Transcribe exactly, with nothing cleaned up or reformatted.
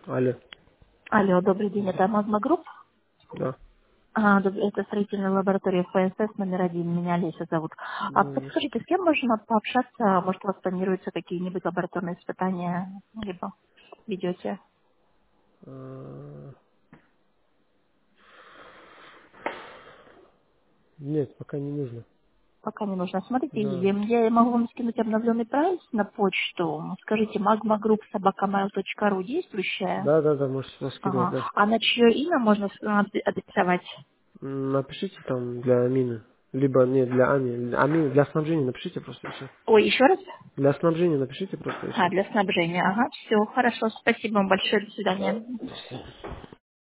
Алло. Алло, добрый день, это Магма Групп. Да. А, доб- это строительная лаборатория ФСС номер один. Меня Олеся зовут. А М, подскажите, с кем можно пообщаться? Может, у вас планируются какие-нибудь лабораторные испытания, либо ведете? а, Нет, пока не нужно. Пока не нужно. Смотрите, Да. я я могу вам скинуть обновленный прайс на почту. Скажите, magma group собака mail точка ру действующая? Да, да, да, можете раскидывать, Ага. да. А на чье имя можно с- а, адресовать? М, Напишите там для Амины. Либо, нет, для Ани. Амины, для снабжения напишите просто и все. Ой, еще раз? Для снабжения напишите просто и А, все. для снабжения. Ага, все, хорошо. Спасибо вам большое. До свидания. Спасибо.